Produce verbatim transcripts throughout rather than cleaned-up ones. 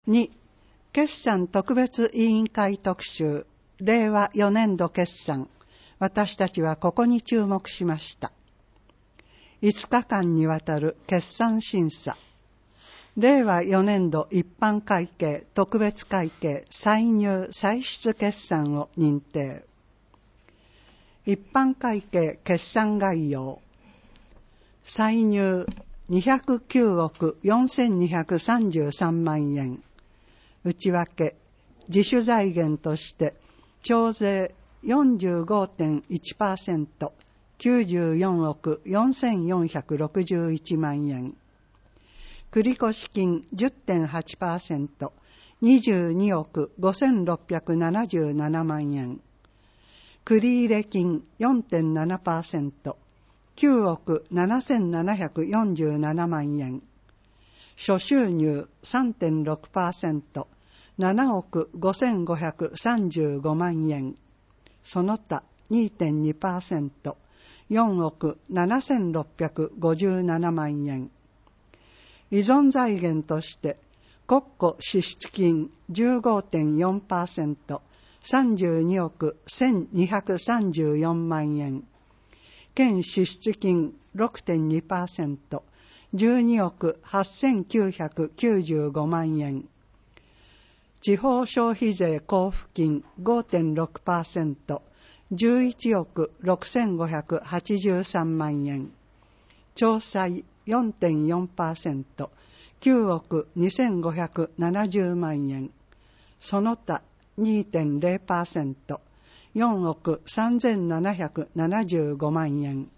に、決算特別委員会特集、れいわよねんど決算。私たちはここに注目しました。いつかかんにわたる決算審査。れいわよねんど一般会計、特別会計、歳入歳出決算を認定。一般会計決算概要。歳入にひゃくきゅうおくよんせんにひゃくさんじゅうさんまんえん。内訳、自主財源として徴税 よんじゅうごてんいちパーセント、きゅうじゅうよんおくよんせんよんひゃくろくじゅういちまんえん。繰越金 じゅってんはちパーセント、にじゅうにおくごせんろっぴゃくななじゅうななまんえん。繰入金 よんてんななパーセント、きゅうおくななせんななひゃくよんじゅうななまんえん。諸収入 さんてんろくパーセント、ななおくごせんごひゃくさんじゅうごまんえん。その他 にてんにパーセント、よんおくななせんろっぴゃくごじゅうななまんえん。依存財源として国庫支出金 じゅうごてんよんパーセント、さんじゅうにおくせんにひゃくさんじゅうよんまんえん。県支出金 ろくてんにパーセント、じゅうにおくはっせんきゅうひゃくきゅうじゅうごまんえん。地方消費税交付金 ごてんろくパーセント、じゅういちおくろくせんごひゃくはちじゅうさんまんえん。徴歳 よんてんよんパーセント、きゅうおくにせんごひゃくななじゅうまんえん。その他 にてんれいパーセント、よんおくさんぜんななひゃくななじゅうごまんえん。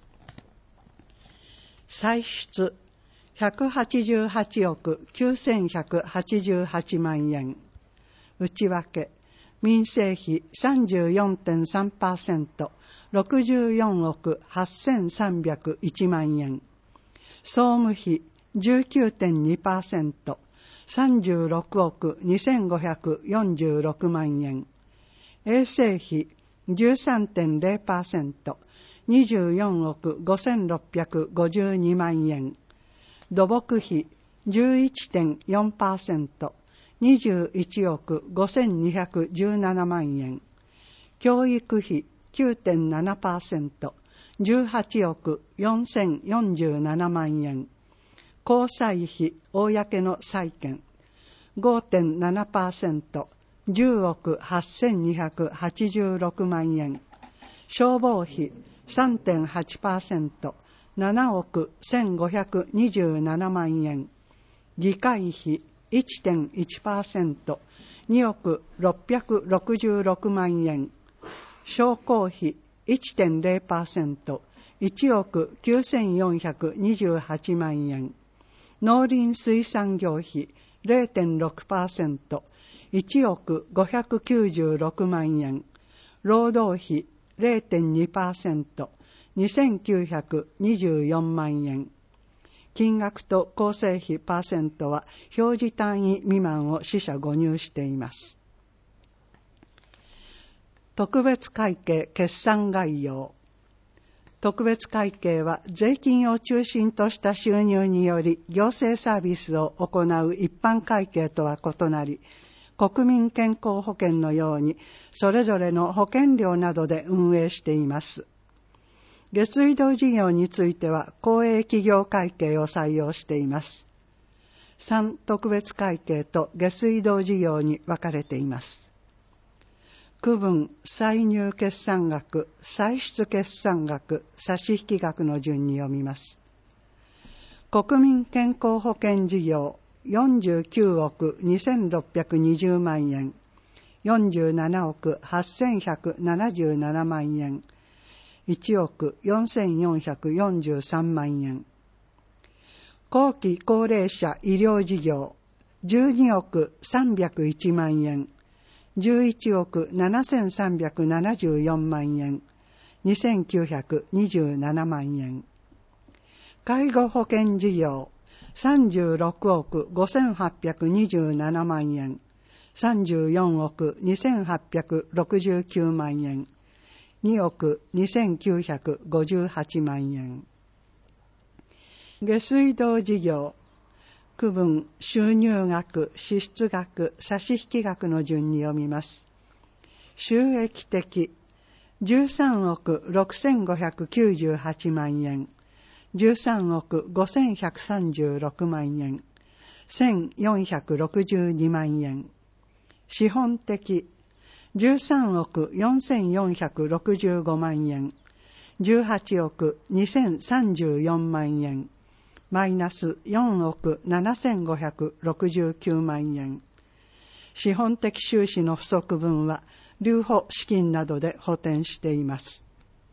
歳出ひゃくはちじゅうはちおくきゅうせんひゃくはちじゅうはちまんえん。内訳、民生費 さんじゅうよんてんさんパーセント、ろくじゅうよんおくはっせんさんびゃくいちまんえん。総務費 じゅうきゅうてんにパーセント、さんじゅうろくおくにせんごひゃくよんじゅうろくまんえん。衛生費 じゅうさんてんれいパーセント、にじゅうよんおくごせんろっぴゃくごじゅうにまんえん。土木費 じゅういちてんよんパーセント、にじゅういちおくごせんにひゃくじゅうななまんえん。教育費 きゅうてんななパーセント、じゅうはちおくよんせんよんじゅうななまんえん。公債費公の債権 ごてんななパーセント、じゅうおくはっせんにひゃくはちじゅうろくまんえん。消防費 さんてんはちパーセント、ななおくせんごひゃくにじゅうななまんえん。議会費 いちてんいちパーセント、におくろっぴゃくろくじゅうろくまんえん。商工費 いちてんれいパーセント、いちおくきゅうせんよんひゃくにじゅうはちまんえん。農林水産業費 れいてんろくパーセント、いちおくごひゃくきゅうじゅうろくまんえん。労働費 れいてんにパーセント、にせんきゅうひゃくにじゅうよんまんえん。金額と構成費パーセントは表示単位未満を四捨五入しています。特別会計決算概要。特別会計は税金を中心とした収入により行政サービスを行う一般会計とは異なり、国民健康保険のようにそれぞれの保険料などで運営しています。下水道事業については公営企業会計を採用しています。さん特別会計と下水道事業に分かれています。区分、歳入決算額、歳出決算額、差引額の順に読みます。国民健康保険事業よんじゅうきゅうおくにせんろっぴゃくにじゅうまんえん、よんじゅうななおくはっせんひゃくななじゅうななまんえん、いちおくよんせんよんひゃくよんじゅうさんまんえん。後期高齢者医療事業じゅうにおくさんびゃくいちまんえん、じゅういちおくななせんさんびゃくななじゅうよんまんえん、にせんきゅうひゃくにじゅうななまんえん。介護保険事業さんじゅうろくおくごせんはっぴゃくにじゅうななまんえん、さんじゅうよんおくにせんはっぴゃくろくじゅうきゅうまんえん、におくにせんきゅうひゃくごじゅうはちまんえん。下水道事業区分、収入額、支出額、差引額の順に読みます。収益的、じゅうさんおくろくせんごひゃくきゅうじゅうはちまんえん、じゅうさんおくごせんひゃくさんじゅうろくまんえん、せんよんひゃくろくじゅうにまんえん。資本的、じゅうさんおくよんせんよんひゃくろくじゅうごまんえん、じゅうはちおくにせんさんじゅうよんまんえん、マイナスよんおくななせんごひゃくろくじゅうきゅうまんえん。資本的収支の不足分は、留保資金などで補填しています。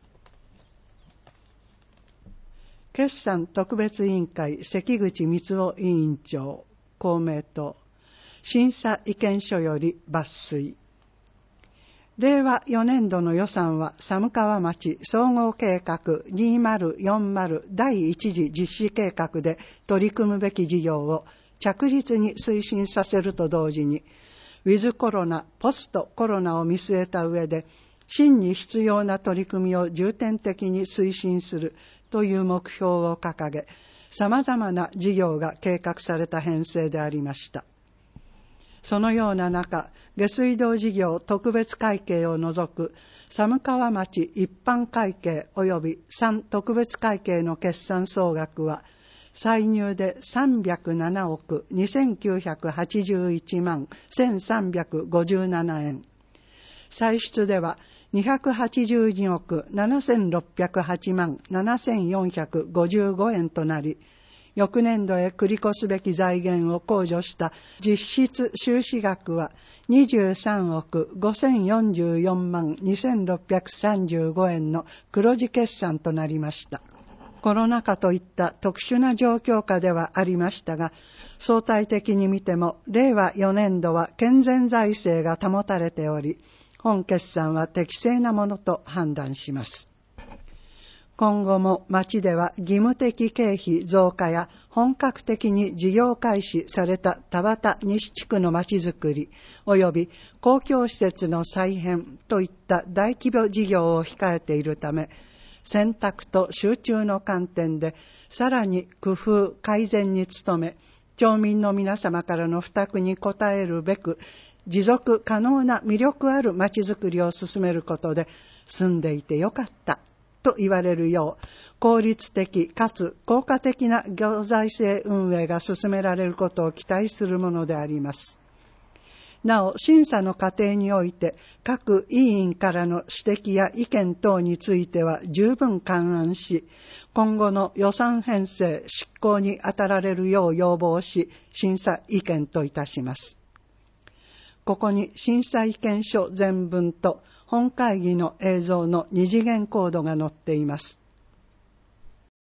決算特別委員会関口光雄委員長、公明党、審査意見書より抜粋。れいわよねんどの予算は寒川町総合計画にせんよんじゅう第一次実施計画で取り組むべき事業を着実に推進させると同時に、ウィズコロナ、ポストコロナを見据えた上で、真に必要な取り組みを重点的に推進するという目標を掲げ、様々な事業が計画された編成でありました。そのような中、下水道事業特別会計を除く寒川町一般会計及びさん特別会計の決算総額は、歳入でさんびゃくななおくにせんきゅうひゃくはちじゅういちまんせんさんびゃくごじゅうななえん、歳出ではにひゃくはちじゅうにおくななせんろっぴゃくはちまんななせんよんひゃくごじゅうごえんとなり、翌年度へ繰り越すべき財源を控除した実質収支額はにじゅうさんおくごせんよんじゅうよんまんにせんろっぴゃくさんじゅうごえんの黒字決算となりました。コロナ禍といった特殊な状況下ではありましたが、相対的に見てもれいわよねんどは健全財政が保たれており、本決算は適正なものと判断します。今後も町では義務的経費増加や本格的に事業開始された田端西地区の町づくり及び公共施設の再編といった大規模事業を控えているため、選択と集中の観点でさらに工夫改善に努め、町民の皆様からの負託に応えるべく、持続可能な魅力ある町づくりを進めることで、住んでいてよかったと言われるよう、効率的かつ効果的な行財政運営が進められることを期待するものであります。なお、審査の過程において、各委員からの指摘や意見等については十分勘案し、今後の予算編成、執行に当たられるよう要望し、審査意見といたします。ここに審査意見書全文と本会議の映像の二次元コードが載っています。